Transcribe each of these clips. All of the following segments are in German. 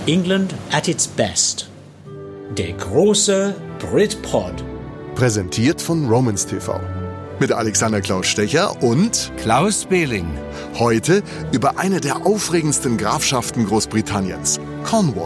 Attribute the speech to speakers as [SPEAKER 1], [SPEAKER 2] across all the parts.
[SPEAKER 1] England at its best. Der große Britpod.
[SPEAKER 2] Präsentiert von Romans TV. Mit Alexander Klaus Stecher und
[SPEAKER 3] Klaus Behling.
[SPEAKER 2] Heute über eine der aufregendsten Grafschaften Großbritanniens, Cornwall.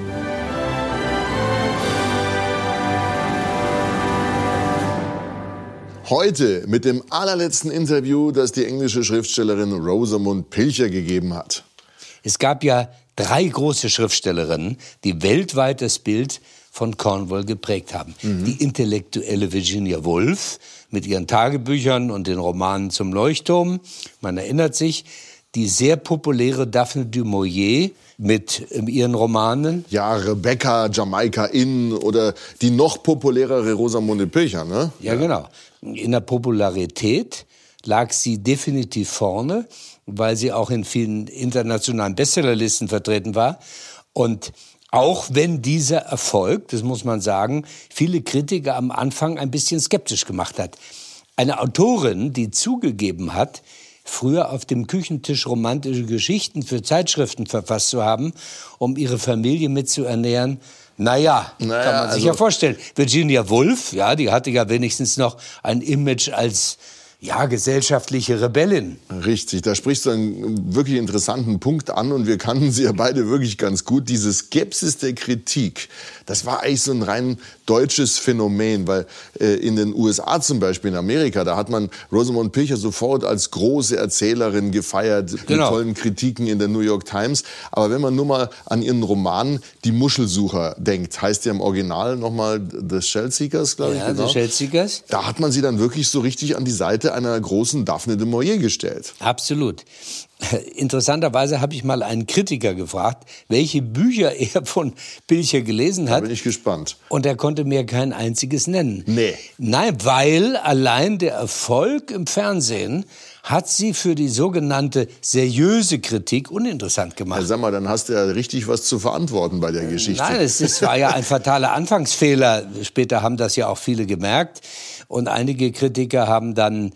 [SPEAKER 2] Heute mit dem allerletzten Interview, das die englische Schriftstellerin Rosamund Pilcher gegeben hat.
[SPEAKER 3] Es gab ja 3 große Schriftstellerinnen, die weltweit das Bild von Cornwall geprägt haben. Die intellektuelle Virginia Woolf mit ihren Tagebüchern und den Romanen zum Leuchtturm, man erinnert sich, die sehr populäre Daphne du Maurier mit ihren Romanen.
[SPEAKER 2] Ja, Rebecca, Jamaika Inn oder die noch populärere Rosamunde Pilcher, ne?
[SPEAKER 3] Ja, genau. In der Popularität lag sie definitiv vorne, weil sie auch in vielen internationalen Bestsellerlisten vertreten war. Und auch wenn dieser Erfolg, das muss man sagen, viele Kritiker am Anfang ein bisschen skeptisch gemacht hat. Eine Autorin, die zugegeben hat, früher auf dem Küchentisch romantische Geschichten für Zeitschriften verfasst zu haben, um ihre Familie mitzuernähren. Naja, kann man sich ja vorstellen. Virginia Woolf, ja, die hatte ja wenigstens noch ein Image als gesellschaftliche Rebellin.
[SPEAKER 2] Richtig, da sprichst du einen wirklich interessanten Punkt an und wir kannten sie ja beide wirklich ganz gut. Diese Skepsis der Kritik, das war eigentlich so ein rein deutsches Phänomen, weil in den USA zum Beispiel, in Amerika, da hat man Rosamund Pilcher sofort als große Erzählerin gefeiert, mit tollen Kritiken in der New York Times. Aber wenn man nur mal an ihren Roman Die Muschelsucher denkt, heißt ja im Original nochmal The Shellseekers, glaube ich.
[SPEAKER 3] Ja, genau. The Shellseekers.
[SPEAKER 2] Da hat man sie dann wirklich so richtig an die Seite einer großen Daphne de Maurier gestellt.
[SPEAKER 3] Absolut. Interessanterweise habe ich mal einen Kritiker gefragt, welche Bücher er von Pilcher gelesen hat.
[SPEAKER 2] Da bin ich gespannt.
[SPEAKER 3] Und er konnte mir kein einziges nennen.
[SPEAKER 2] Nee.
[SPEAKER 3] Nein, weil allein der Erfolg im Fernsehen hat sie für die sogenannte seriöse Kritik uninteressant gemacht.
[SPEAKER 2] Ja, sag mal, dann hast du ja richtig was zu verantworten bei der Geschichte.
[SPEAKER 3] Nein, es war ja ein fataler Anfangsfehler. Später haben das ja auch viele gemerkt. Und einige Kritiker haben dann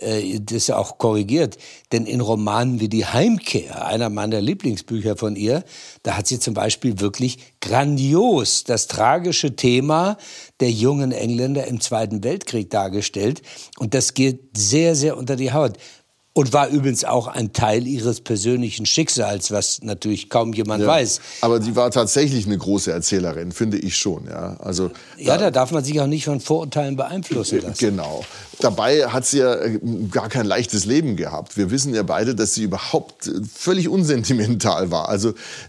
[SPEAKER 3] das auch korrigiert. Denn in Romanen wie Die Heimkehr, einer meiner Lieblingsbücher von ihr, da hat sie zum Beispiel wirklich grandios das tragische Thema der jungen Engländer im Zweiten Weltkrieg dargestellt. Und das geht sehr, sehr unter die Haut. Und war übrigens auch ein Teil ihres persönlichen Schicksals, was natürlich kaum jemand weiß.
[SPEAKER 2] Aber sie war tatsächlich eine große Erzählerin, finde ich schon. Ja, also,
[SPEAKER 3] da darf man sich auch nicht von Vorurteilen beeinflussen lassen.
[SPEAKER 2] Genau. Dabei hat sie ja gar kein leichtes Leben gehabt. Wir wissen ja beide, dass sie überhaupt völlig unsentimental war. Also,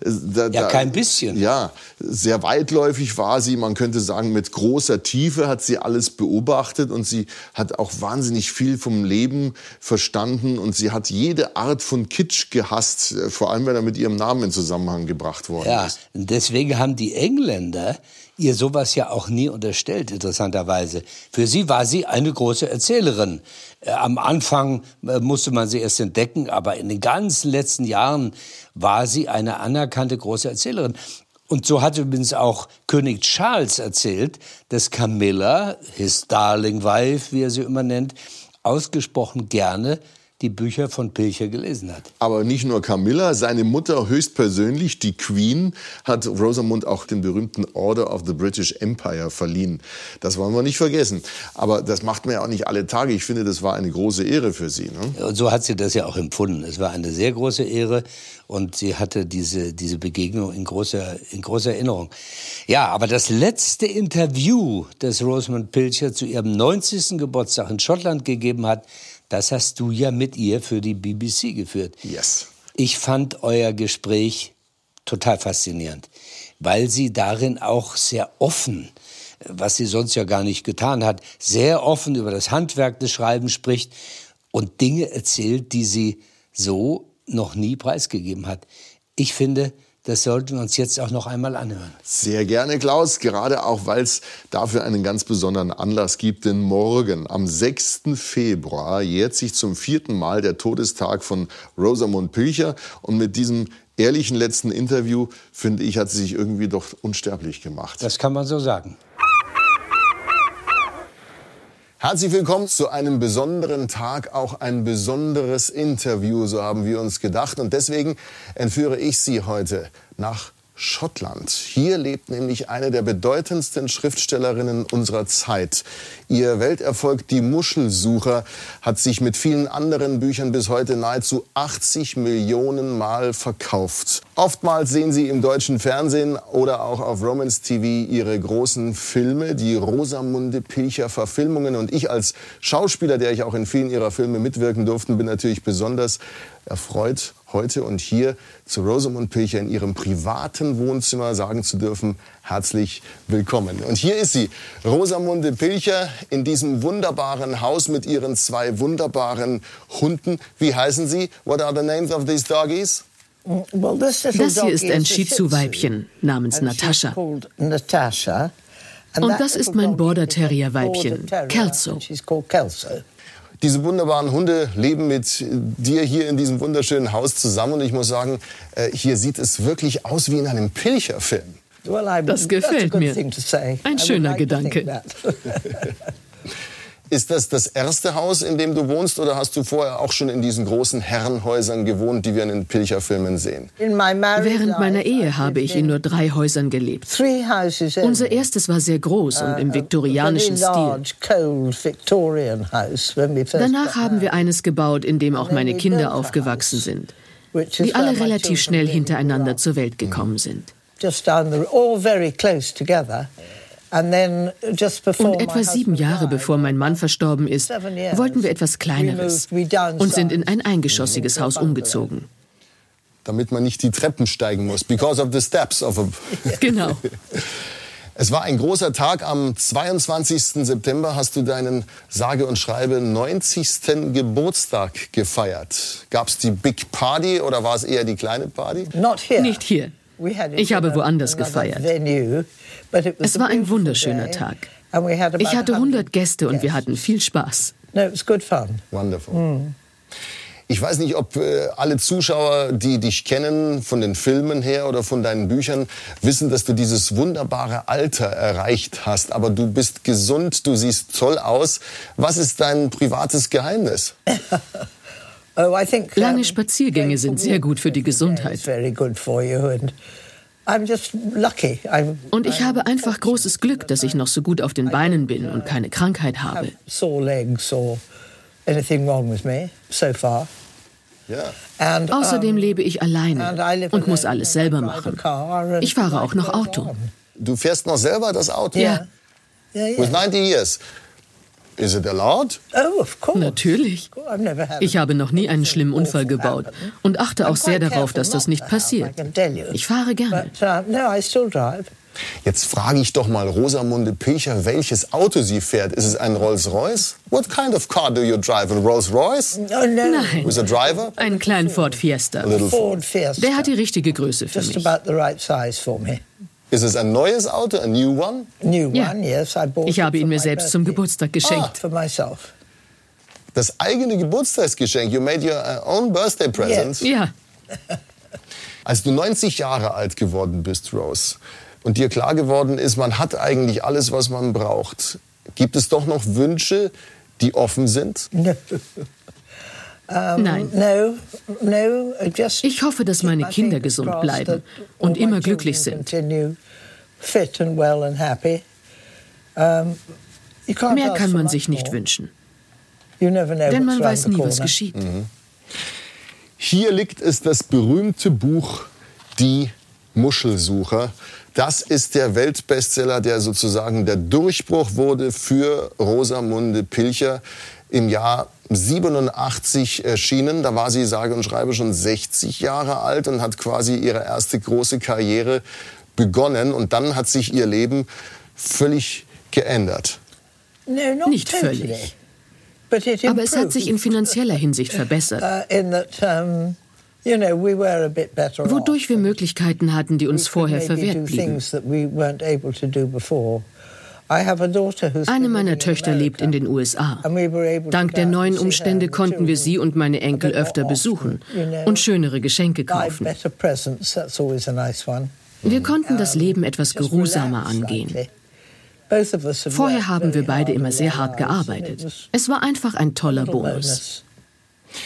[SPEAKER 3] kein bisschen.
[SPEAKER 2] Ja, sehr weitläufig war sie. Man könnte sagen, mit großer Tiefe hat sie alles beobachtet. Und sie hat auch wahnsinnig viel vom Leben verstanden. Und sie hat jede Art von Kitsch gehasst, vor allem wenn er mit ihrem Namen in Zusammenhang gebracht worden ist.
[SPEAKER 3] Ja, deswegen haben die Engländer ihr sowas ja auch nie unterstellt, interessanterweise. Für sie war sie eine große Erzählerin. Am Anfang musste man sie erst entdecken, aber in den ganzen letzten Jahren war sie eine anerkannte große Erzählerin. Und so hat übrigens auch König Charles erzählt, dass Camilla, his darling wife, wie er sie immer nennt, ausgesprochen gerne die Bücher von Pilcher gelesen hat.
[SPEAKER 2] Aber nicht nur Camilla, seine Mutter höchstpersönlich, die Queen, hat Rosamund auch den berühmten Order of the British Empire verliehen. Das wollen wir nicht vergessen. Aber das macht man ja auch nicht alle Tage. Ich finde, das war eine große Ehre für sie. Ne?
[SPEAKER 3] Und so hat sie das ja auch empfunden. Es war eine sehr große Ehre und sie hatte diese Begegnung in großer Erinnerung. Ja, aber das letzte Interview, das Rosamund Pilcher zu ihrem 90. Geburtstag in Schottland gegeben hat, das hast du ja mit ihr für die BBC geführt.
[SPEAKER 2] Yes.
[SPEAKER 3] Ich fand euer Gespräch total faszinierend, weil sie darin auch sehr offen, was sie sonst ja gar nicht getan hat, sehr offen über das Handwerk des Schreibens spricht und Dinge erzählt, die sie so noch nie preisgegeben hat. Ich finde, das sollten wir uns jetzt auch noch einmal anhören.
[SPEAKER 2] Sehr gerne, Klaus, gerade auch, weil es dafür einen ganz besonderen Anlass gibt. Denn morgen, am 6. Februar, jährt sich zum 4. Mal der Todestag von Rosamund Pilcher. Und mit diesem ehrlichen letzten Interview, finde ich, hat sie sich irgendwie doch unsterblich gemacht.
[SPEAKER 3] Das kann man so sagen.
[SPEAKER 2] Herzlich willkommen zu einem besonderen Tag, auch ein besonderes Interview, so haben wir uns gedacht. Und deswegen entführe ich Sie heute nach Schottland. Hier lebt nämlich eine der bedeutendsten Schriftstellerinnen unserer Zeit. Ihr Welterfolg Die Muschelsucher hat sich mit vielen anderen Büchern bis heute nahezu 80 Millionen Mal verkauft. Oftmals sehen Sie im deutschen Fernsehen oder auch auf Romance TV ihre großen Filme, die Rosamunde Pilcher Verfilmungen. Und ich als Schauspieler, der ich auch in vielen ihrer Filme mitwirken durfte, bin natürlich besonders erfreut, heute und hier zu Rosamunde Pilcher in ihrem privaten Wohnzimmer sagen zu dürfen, herzlich willkommen. Und hier ist sie, Rosamunde Pilcher, in diesem wunderbaren Haus mit ihren 2 wunderbaren Hunden. Wie heißen sie? What are the names of these doggies?
[SPEAKER 4] Das hier ist ein Shih-Tzu-Weibchen namens Natascha. Und das ist mein Border Terrier-Weibchen, Kelso.
[SPEAKER 2] Diese wunderbaren Hunde leben mit dir hier in diesem wunderschönen Haus zusammen. Und ich muss sagen, hier sieht es wirklich aus wie in einem Pilcher-Film.
[SPEAKER 4] Das gefällt mir. Ein schöner Gedanke.
[SPEAKER 2] Ist das das erste Haus, in dem du wohnst, oder hast du vorher auch schon in diesen großen Herrenhäusern gewohnt, die wir in den Pilcher-Filmen sehen?
[SPEAKER 4] Während meiner Ehe habe ich in nur 3 Häusern gelebt. Unser erstes war sehr groß und im viktorianischen Stil. Danach haben wir eines gebaut, in dem auch meine Kinder aufgewachsen sind, die alle relativ schnell hintereinander zur Welt gekommen sind. Und etwa 7 Jahre bevor mein Mann verstorben ist, wollten wir etwas Kleineres und sind in ein eingeschossiges Haus umgezogen.
[SPEAKER 2] Damit man nicht die Treppen steigen muss, because of the steps of a...
[SPEAKER 4] Genau.
[SPEAKER 2] Es war ein großer Tag. Am 22. September hast du deinen sage und schreibe 90. Geburtstag gefeiert. Gab's die Big Party oder war es eher die kleine Party?
[SPEAKER 4] Nicht hier. Ich habe woanders gefeiert. Es war ein wunderschöner Tag. Ich hatte 100 Gäste und wir hatten viel Spaß.
[SPEAKER 2] Wonderful. Ich weiß nicht, ob alle Zuschauer, die dich kennen, von den Filmen her oder von deinen Büchern, wissen, dass du dieses wunderbare Alter erreicht hast. Aber du bist gesund, du siehst toll aus. Was ist dein privates Geheimnis?
[SPEAKER 4] Lange Spaziergänge sind sehr gut für die Gesundheit. Und ich habe einfach großes Glück, dass ich noch so gut auf den Beinen bin und keine Krankheit habe. Außerdem lebe ich alleine und muss alles selber machen. Ich fahre auch noch Auto.
[SPEAKER 2] Du fährst noch selber das Auto?
[SPEAKER 4] Ja.
[SPEAKER 2] With 90 years? Is it allowed?
[SPEAKER 4] Natürlich. Ich habe noch nie einen schlimmen Unfall gebaut und achte auch sehr darauf, dass das nicht passiert. Ich fahre gerne.
[SPEAKER 2] Jetzt frage ich doch mal Rosamunde Pilcher, welches Auto sie fährt. Ist es ein Rolls-Royce? What kind of car do you drive? A Rolls-Royce?
[SPEAKER 4] Nein.
[SPEAKER 2] With a driver?
[SPEAKER 4] Einen kleinen Ford Fiesta. Der hat die richtige Größe für mich.
[SPEAKER 2] Ist es ein neues Auto, a new one?
[SPEAKER 4] Ja. Ich habe ihn mir selbst zum Geburtstag geschenkt.
[SPEAKER 2] Das eigene Geburtstagsgeschenk? You made your own birthday present?
[SPEAKER 4] Ja.
[SPEAKER 2] Als du 90 Jahre alt geworden bist, Rose, und dir klar geworden ist, man hat eigentlich alles, was man braucht, gibt es doch noch Wünsche, die offen sind?
[SPEAKER 4] Nein. Ich hoffe, dass meine Kinder gesund bleiben und immer glücklich sind. Mehr kann man sich nicht wünschen. Denn man weiß nie, was geschieht.
[SPEAKER 2] Hier liegt es, das berühmte Buch Die Muschelsucher. Das ist der Weltbestseller, der sozusagen der Durchbruch wurde für Rosamunde Pilcher. Im Jahr 87 erschienen. Da war sie, sage und schreibe, schon 60 Jahre alt und hat quasi ihre erste große Karriere begonnen. Und dann hat sich ihr Leben völlig geändert.
[SPEAKER 4] Nicht völlig. Aber es hat sich in finanzieller Hinsicht verbessert. Wodurch wir Möglichkeiten hatten, die uns vorher verwehrt blieben. Eine meiner Töchter lebt in den USA. Dank der neuen Umstände konnten wir sie und meine Enkel öfter besuchen und schönere Geschenke kaufen. Wir konnten das Leben etwas geruhsamer angehen. Vorher haben wir beide immer sehr hart gearbeitet. Es war einfach ein toller Bonus.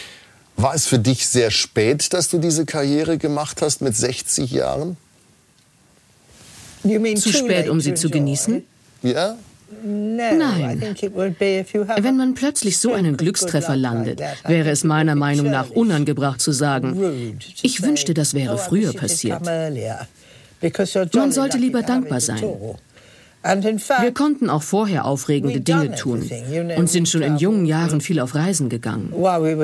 [SPEAKER 2] War es für dich sehr spät, dass du diese Karriere gemacht hast mit 60 Jahren?
[SPEAKER 4] Zu spät, um sie zu genießen?
[SPEAKER 2] Ja?
[SPEAKER 4] Nein. Wenn man plötzlich so einen Glückstreffer landet, wäre es meiner Meinung nach unangebracht zu sagen, ich wünschte, das wäre früher passiert. Man sollte lieber dankbar sein. Wir konnten auch vorher aufregende Dinge tun und sind schon in jungen Jahren viel auf Reisen gegangen.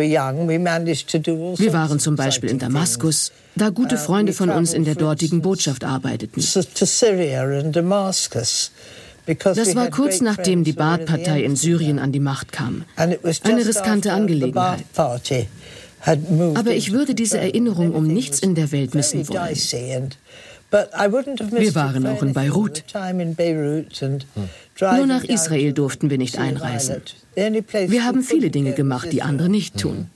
[SPEAKER 4] Wir waren zum Beispiel in Damaskus, da gute Freunde von uns in der dortigen Botschaft arbeiteten. Das war kurz nachdem die Baath-Partei in Syrien an die Macht kam. Eine riskante Angelegenheit. Aber ich würde diese Erinnerung um nichts in der Welt missen wollen. Wir waren auch in Beirut. Nur nach Israel durften wir nicht einreisen. Wir haben viele Dinge gemacht, die andere nicht tun.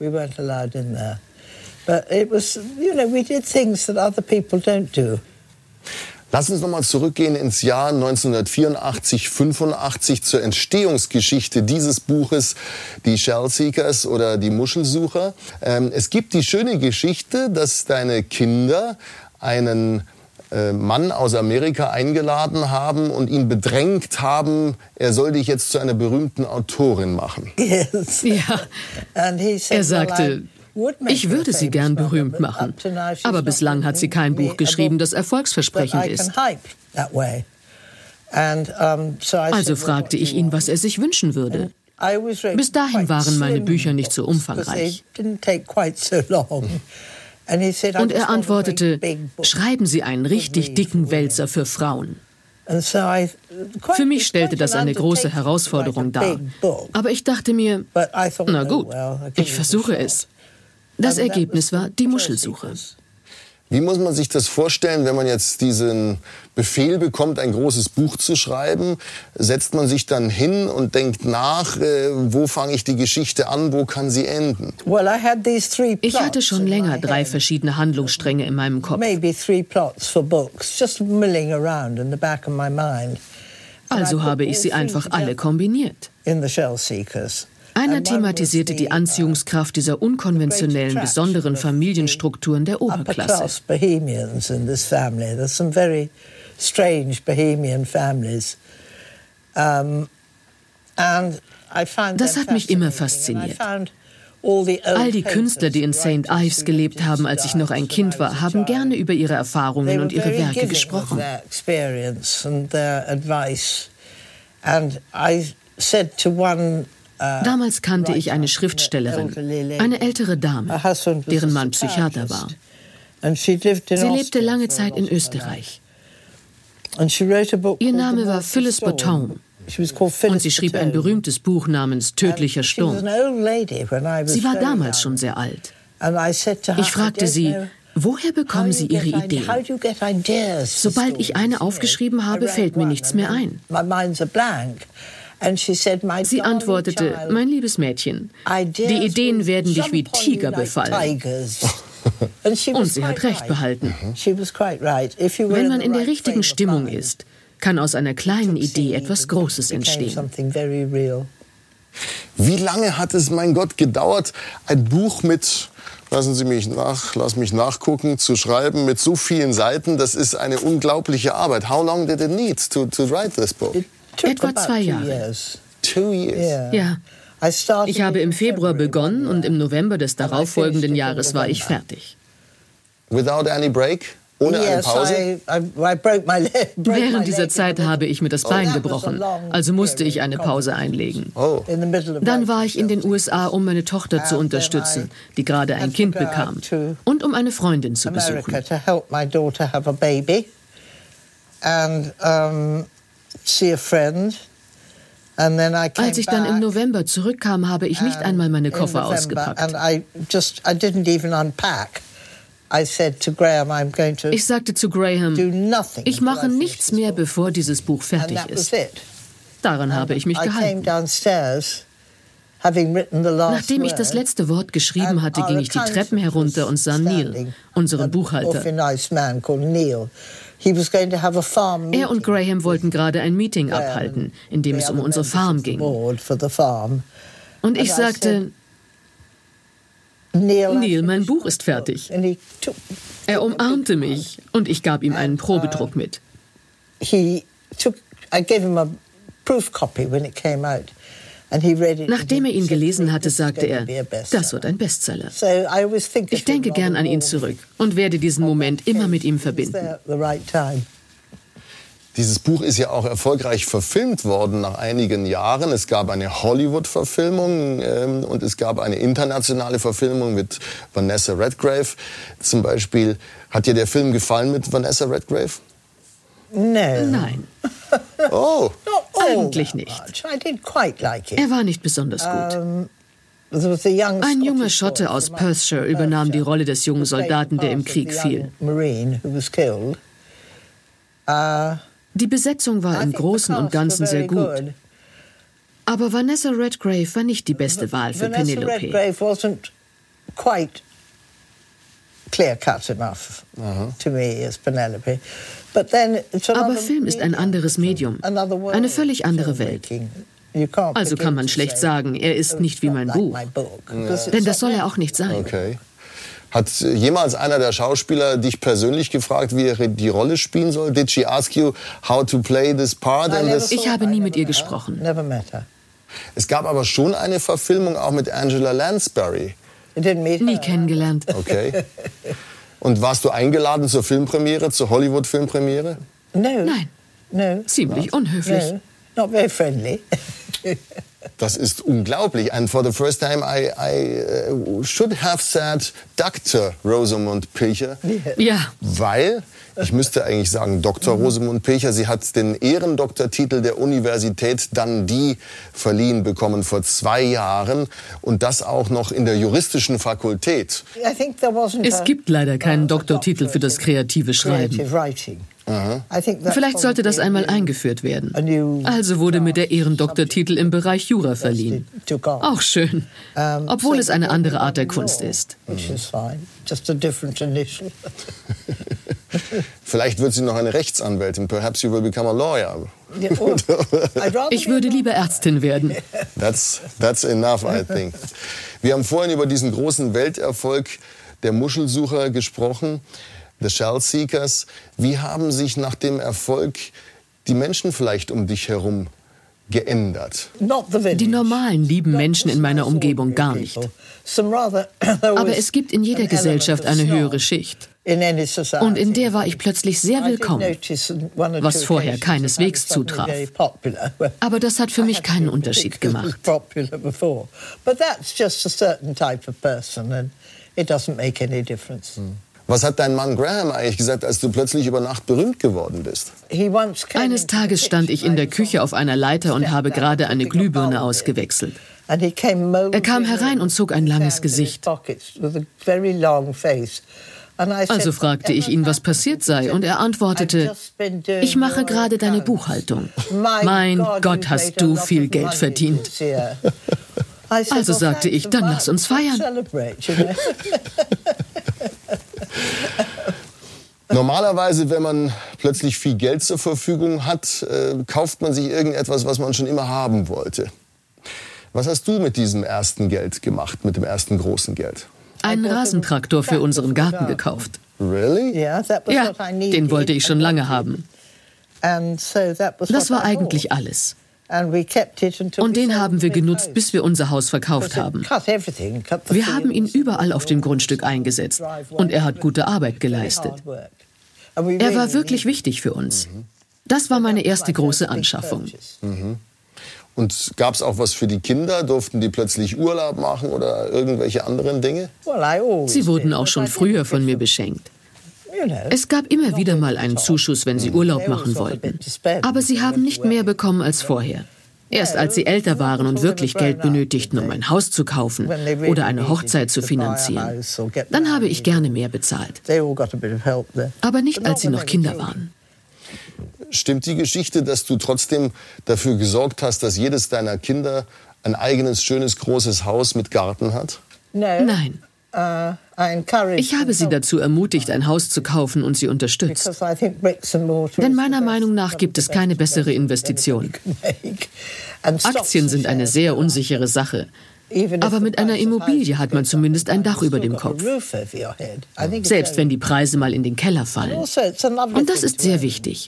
[SPEAKER 2] Lass uns nochmal zurückgehen ins Jahr 1984, 85 zur Entstehungsgeschichte dieses Buches, die Shellseekers oder die Muschelsucher. Es gibt die schöne Geschichte, dass deine Kinder einen Mann aus Amerika eingeladen haben und ihn bedrängt haben, er soll dich jetzt zu einer berühmten Autorin machen.
[SPEAKER 4] Yes. Ja, er sagte, ich würde sie gern berühmt machen, aber bislang hat sie kein Buch geschrieben, das erfolgsversprechend ist. Also fragte ich ihn, was er sich wünschen würde. Bis dahin waren meine Bücher nicht so umfangreich. Und er antwortete, schreiben Sie einen richtig dicken Wälzer für Frauen. Für mich stellte das eine große Herausforderung dar. Aber ich dachte mir, na gut, ich versuche es. Das Ergebnis war die Muschelsuche.
[SPEAKER 2] Wie muss man sich das vorstellen, wenn man jetzt diesen Befehl bekommt, ein großes Buch zu schreiben? Setzt man sich dann hin und denkt nach, wo fange ich die Geschichte an, wo kann sie enden?
[SPEAKER 4] Ich hatte schon länger 3 verschiedene Handlungsstränge in meinem Kopf. Also habe ich sie einfach alle kombiniert. Einer thematisierte die Anziehungskraft dieser unkonventionellen, besonderen Familienstrukturen der Oberklasse. Das hat mich immer fasziniert. All die Künstler, die in St. Ives gelebt haben, als ich noch ein Kind war, haben gerne über ihre Erfahrungen und ihre Werke gesprochen. Damals kannte ich eine Schriftstellerin, eine ältere Dame, deren Mann Psychiater war. Sie lebte lange Zeit in Österreich. Ihr Name war Phyllis Botome. Und sie schrieb ein berühmtes Buch namens Tödlicher Sturm. Sie war damals schon sehr alt. Ich fragte sie, woher bekommen Sie Ihre Ideen? Sobald ich eine aufgeschrieben habe, fällt mir nichts mehr ein. Sie antwortete, mein liebes Mädchen, die Ideen werden dich wie Tiger befallen. Und sie hat recht behalten. Wenn man in der richtigen Stimmung ist, kann aus einer kleinen Idee etwas Großes entstehen.
[SPEAKER 2] Wie lange hat es, mein Gott, gedauert, ein Buch mit, lass mich nachgucken, zu schreiben, mit so vielen Seiten? Das ist eine unglaubliche Arbeit. How long did it need to write this book?
[SPEAKER 4] Etwa 2 Jahre.
[SPEAKER 2] 2 years?
[SPEAKER 4] Ja. Ich habe im Februar begonnen und im November des darauffolgenden Jahres war ich fertig.
[SPEAKER 2] Without any break? Ohne eine Pause?
[SPEAKER 4] Während dieser Zeit habe ich mir das Bein gebrochen, also musste ich eine Pause einlegen. Dann war ich in den USA, um meine Tochter zu unterstützen, die gerade ein Kind bekam, und um eine Freundin zu besuchen. Als ich dann im November zurückkam, habe ich nicht einmal meine Koffer ausgepackt. Ich sagte zu Graham, ich mache nichts mehr, bevor dieses Buch fertig ist. Daran habe ich mich gehalten. Nachdem ich das letzte Wort geschrieben hatte, ging ich die Treppen herunter und sah Neil, unseren Buchhalter. Er und Graham wollten gerade ein Meeting abhalten, in dem es um unsere Farm ging. Und ich sagte, Neil, mein Buch ist fertig. Er umarmte mich und ich gab ihm einen Probedruck mit.
[SPEAKER 5] I gave him a proof copy when it came out.
[SPEAKER 4] Nachdem er ihn gelesen hatte, sagte er, das wird ein Bestseller. Ich denke gern an ihn zurück und werde diesen Moment immer mit ihm verbinden.
[SPEAKER 2] Dieses Buch ist ja auch erfolgreich verfilmt worden nach einigen Jahren. Es gab eine Hollywood-Verfilmung und es gab eine internationale Verfilmung mit Vanessa Redgrave zum Beispiel. Hat dir der Film gefallen mit Vanessa Redgrave?
[SPEAKER 4] Nein.
[SPEAKER 2] Oh.
[SPEAKER 4] Eigentlich nicht. Er war nicht besonders gut. Ein junger Schotte aus Perthshire übernahm die Rolle des jungen Soldaten, der im Krieg fiel. Die Besetzung war im Großen und Ganzen sehr gut. Aber Vanessa Redgrave war nicht die beste Wahl für Penelope.
[SPEAKER 5] Clear-cut enough to me as Penelope.
[SPEAKER 4] Aber Film ist ein anderes Medium, eine völlig andere Welt. Also kann man schlecht sagen, er ist nicht wie mein Buch. Denn das soll er auch nicht sein.
[SPEAKER 2] Okay. Hat jemals einer der Schauspieler dich persönlich gefragt, wie er die Rolle spielen soll? Did she ask you how to play this part?
[SPEAKER 4] Ich habe nie mit ihr gesprochen.
[SPEAKER 2] Es gab aber schon eine Verfilmung auch mit Angela Lansbury.
[SPEAKER 4] Nie kennengelernt.
[SPEAKER 2] Okay. Und warst du eingeladen zur Filmpremiere, zur Hollywood-Filmpremiere?
[SPEAKER 4] Nein. Ziemlich unhöflich.
[SPEAKER 5] Not very friendly.
[SPEAKER 2] Das ist unglaublich. And for the first time I should have said Dr. Rosamund Pilcher.
[SPEAKER 4] Ja.
[SPEAKER 2] Weil, ich müsste eigentlich sagen Dr. Rosamund Pilcher, sie hat den Ehrendoktortitel der Universität Dundee verliehen bekommen vor 2 Jahren. Und das auch noch in der juristischen Fakultät.
[SPEAKER 4] Es gibt leider keinen Doktortitel für das kreative Schreiben. Vielleicht sollte das einmal eingeführt werden. Also wurde mir der Ehrendoktortitel im Bereich Jura verliehen. Auch schön, obwohl es eine andere Art der Kunst ist.
[SPEAKER 2] Vielleicht wird sie noch eine Rechtsanwältin. Perhaps you will become a lawyer.
[SPEAKER 4] Ich würde lieber Ärztin werden.
[SPEAKER 2] That's enough, I think. Wir haben vorhin über diesen großen Welterfolg der Muschelsucher gesprochen. The Shell Seekers. Wie haben sich nach dem Erfolg die Menschen vielleicht um dich herum geändert?
[SPEAKER 4] Die normalen, lieben Menschen in meiner Umgebung gar nicht. Aber es gibt in jeder Gesellschaft eine höhere Schicht. Und in der war ich plötzlich sehr willkommen, was vorher keineswegs zutraf. Aber das hat für mich keinen Unterschied gemacht.
[SPEAKER 2] Was hat dein Mann Graham eigentlich gesagt, als du plötzlich über Nacht berühmt geworden bist?
[SPEAKER 4] Eines Tages stand ich in der Küche auf einer Leiter und habe gerade eine Glühbirne ausgewechselt. Er kam herein und zog ein langes Gesicht. Also fragte ich ihn, was passiert sei, und er antwortete, ich mache gerade deine Buchhaltung. Mein Gott, hast du viel Geld verdient. Also sagte ich, dann lass uns feiern.
[SPEAKER 2] Normalerweise, wenn man plötzlich viel Geld zur Verfügung hat, kauft man sich irgendetwas, was man schon immer haben wollte. Was hast du mit diesem ersten Geld gemacht, mit dem ersten großen Geld?
[SPEAKER 4] Einen Rasentraktor für unseren Garten gekauft.
[SPEAKER 2] Really?
[SPEAKER 4] Ja, den wollte ich schon lange haben. Das war eigentlich alles. Und den haben wir genutzt, bis wir unser Haus verkauft haben. Wir haben ihn überall auf dem Grundstück eingesetzt und er hat gute Arbeit geleistet. Er war wirklich wichtig für uns. Das war meine erste große Anschaffung.
[SPEAKER 2] Und gab es auch was für die Kinder? Durften die plötzlich Urlaub machen oder irgendwelche anderen Dinge?
[SPEAKER 4] Sie wurden auch schon früher von mir beschenkt. Es gab immer wieder mal einen Zuschuss, wenn sie Urlaub machen wollten. Aber sie haben nicht mehr bekommen als vorher. Erst als sie älter waren und wirklich Geld benötigten, um ein Haus zu kaufen oder eine Hochzeit zu finanzieren, dann habe ich gerne mehr bezahlt. Aber nicht, als sie noch Kinder waren.
[SPEAKER 2] Stimmt die Geschichte, dass du trotzdem dafür gesorgt hast, dass jedes deiner Kinder ein eigenes, schönes, großes Haus mit Garten hat?
[SPEAKER 4] Nein. Ich habe sie dazu ermutigt, ein Haus zu kaufen und sie unterstützt. Denn meiner Meinung nach gibt es keine bessere Investition. Aktien sind eine sehr unsichere Sache. Aber mit einer Immobilie hat man zumindest ein Dach über dem Kopf. Selbst wenn die Preise mal in den Keller fallen. Und das ist sehr wichtig.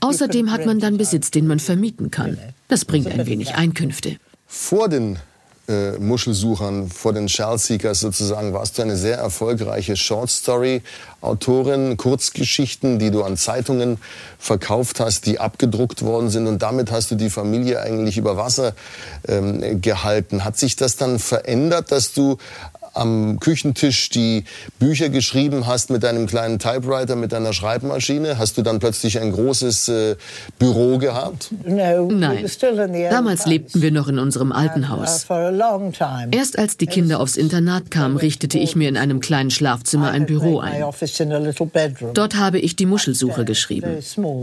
[SPEAKER 4] Außerdem hat man dann Besitz, den man vermieten kann. Das bringt ein wenig Einkünfte.
[SPEAKER 2] Vor den Muschelsuchern, vor den Shell-Seekers sozusagen, warst du eine sehr erfolgreiche Short-Story-Autorin, Kurzgeschichten, die du an Zeitungen verkauft hast, die abgedruckt worden sind, und damit hast du die Familie eigentlich über Wasser gehalten. Hat sich das dann verändert, dass du am Küchentisch die Bücher geschrieben hast mit deinem kleinen Typewriter, mit deiner Schreibmaschine? Hast du dann plötzlich ein großes Büro gehabt?
[SPEAKER 4] Nein, damals lebten wir noch in unserem alten Haus. Erst als die Kinder aufs Internat kamen, richtete ich mir in einem kleinen Schlafzimmer ein Büro ein. Dort habe ich die Muschelsuche geschrieben.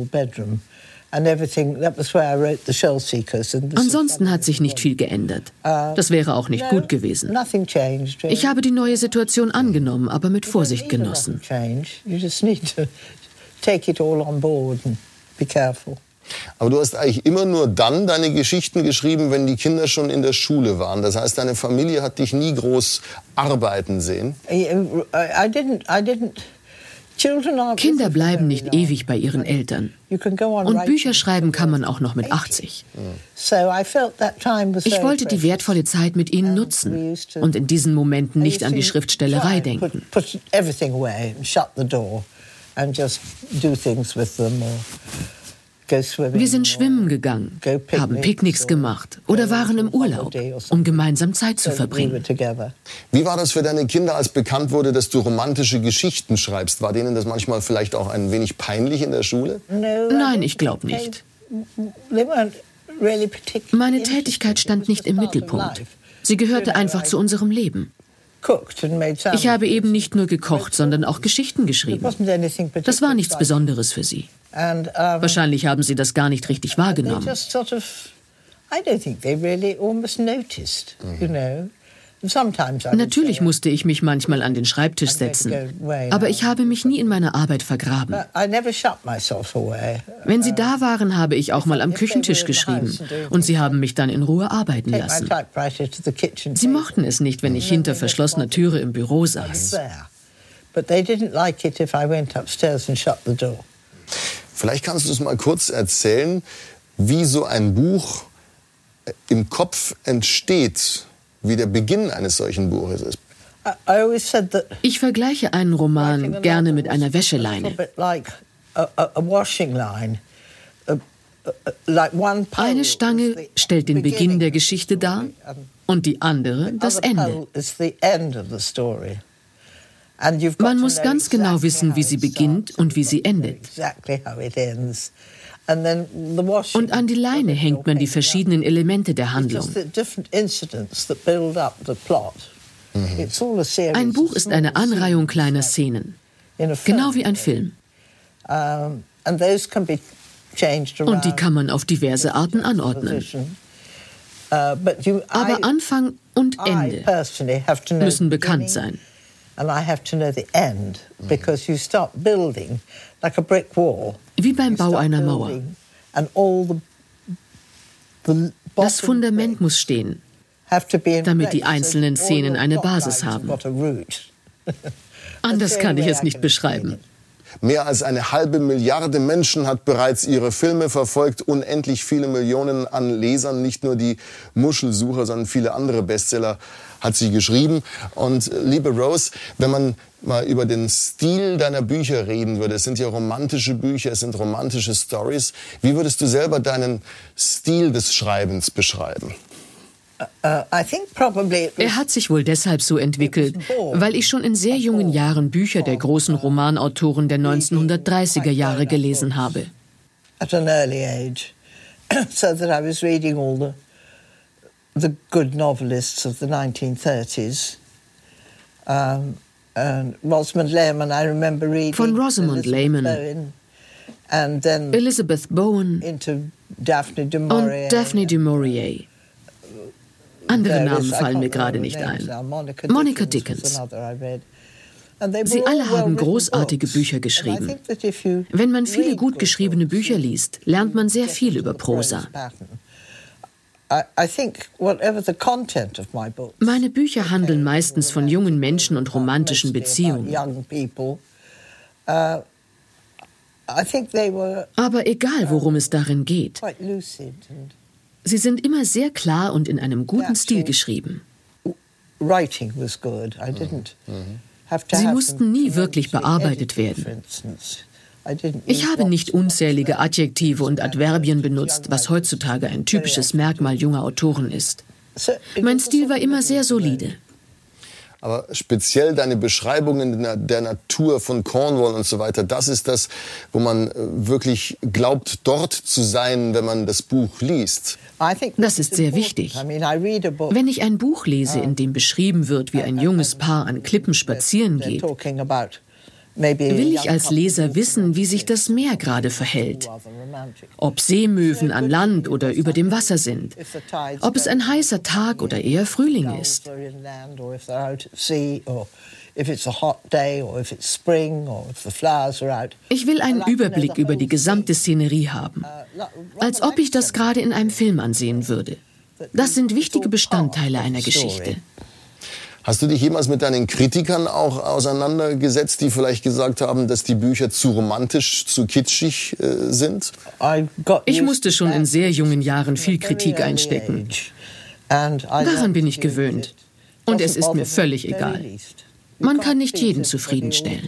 [SPEAKER 4] Ansonsten hat sich nicht viel geändert. Das wäre auch nicht gut gewesen. Ich habe die neue Situation angenommen, aber mit Vorsicht genossen.
[SPEAKER 2] Aber du hast eigentlich immer nur dann deine Geschichten geschrieben, wenn die Kinder schon in der Schule waren. Das heißt, deine Familie hat dich nie groß arbeiten sehen?
[SPEAKER 4] Kinder bleiben nicht ewig bei ihren Eltern. Und Bücher schreiben kann man auch noch mit 80. Ich wollte die wertvolle Zeit mit ihnen nutzen und in diesen Momenten nicht an die Schriftstellerei denken. Wir sind schwimmen gegangen, haben Picknicks gemacht oder waren im Urlaub, um gemeinsam Zeit zu verbringen.
[SPEAKER 2] Wie war das für deine Kinder, als bekannt wurde, dass du romantische Geschichten schreibst? War denen das manchmal vielleicht auch ein wenig peinlich in der Schule?
[SPEAKER 4] Nein, ich glaube nicht. Meine Tätigkeit stand nicht im Mittelpunkt. Sie gehörte einfach zu unserem Leben. Ich habe eben nicht nur gekocht, sondern auch Geschichten geschrieben. Das war nichts Besonderes für sie. Wahrscheinlich haben sie das gar nicht richtig wahrgenommen. Natürlich musste ich mich manchmal an den Schreibtisch setzen, aber ich habe mich nie in meiner Arbeit vergraben. Wenn sie da waren, habe ich auch mal am Küchentisch geschrieben und sie haben mich dann in Ruhe arbeiten lassen. Sie mochten es nicht, wenn ich hinter verschlossener Türe im Büro saß.
[SPEAKER 2] Vielleicht kannst du es mal kurz erzählen, wie so ein Buch im Kopf entsteht, wie der Beginn eines solchen Buches ist.
[SPEAKER 4] Ich vergleiche einen Roman gerne mit einer Wäscheleine. Eine Stange stellt den Beginn der Geschichte dar und die andere das Ende. Man muss ganz genau wissen, wie sie beginnt und wie sie endet. Und an die Leine hängt man die verschiedenen Elemente der Handlung. Ein Buch ist eine Anreihung kleiner Szenen, genau wie ein Film. Und die kann man auf diverse Arten anordnen. Aber Anfang und Ende müssen bekannt sein. Wie beim Bau einer Mauer. Das Fundament muss stehen, damit die einzelnen Szenen eine Basis haben. Anders kann ich es nicht beschreiben.
[SPEAKER 2] Mehr als 1/2 Milliarde Menschen hat bereits ihre Filme verfolgt. Unendlich viele Millionen an Lesern. Nicht nur die Muschelsucher, sondern viele andere Bestseller hat sie geschrieben. Und liebe Rose, wenn man mal über den Stil deiner Bücher reden würde, es sind ja romantische Bücher, es sind romantische Stories. Wie würdest du selber deinen Stil des Schreibens beschreiben?
[SPEAKER 4] Er hat sich wohl deshalb so entwickelt, weil ich schon in sehr jungen Jahren Bücher der großen Romanautoren der 1930er Jahre gelesen habe.
[SPEAKER 5] At an early age, so that I was reading all the good novelists of the 1930s. Rosamund Lehman, I remember reading.
[SPEAKER 4] Von Rosamund Lehman,
[SPEAKER 5] and then
[SPEAKER 4] Elizabeth Bowen
[SPEAKER 5] into Daphne du Maurier.
[SPEAKER 4] und Daphne du Maurier. Andere Namen fallen mir gerade nicht ein. Monica Dickens. Sie alle haben großartige Bücher geschrieben. Wenn man viele gut geschriebene Bücher liest, lernt man sehr viel über Prosa. Meine Bücher handeln meistens von jungen Menschen und romantischen Beziehungen. Aber egal, worum es darin geht, sie sind immer sehr klar und in einem guten Stil geschrieben. Sie mussten nie wirklich bearbeitet werden. Ich habe nicht unzählige Adjektive und Adverbien benutzt, was heutzutage ein typisches Merkmal junger Autoren ist. Mein Stil war immer sehr solide.
[SPEAKER 2] Aber speziell deine Beschreibungen der Natur von Cornwall und so weiter, das ist das, wo man wirklich glaubt, dort zu sein, wenn man das Buch liest.
[SPEAKER 4] Das ist sehr wichtig. Wenn ich ein Buch lese, in dem beschrieben wird, wie ein junges Paar an Klippen spazieren geht, will ich als Leser wissen, wie sich das Meer gerade verhält. Ob Seemöwen an Land oder über dem Wasser sind. Ob es ein heißer Tag oder eher Frühling ist. Ich will einen Überblick über die gesamte Szenerie haben. Als ob ich das gerade in einem Film ansehen würde. Das sind wichtige Bestandteile einer Geschichte.
[SPEAKER 2] Hast du dich jemals mit deinen Kritikern auch auseinandergesetzt, die vielleicht gesagt haben, dass die Bücher zu romantisch, zu kitschig sind?
[SPEAKER 4] Ich musste schon in sehr jungen Jahren viel Kritik einstecken. Daran bin ich gewöhnt. Und es ist mir völlig egal. Man kann nicht jeden zufriedenstellen.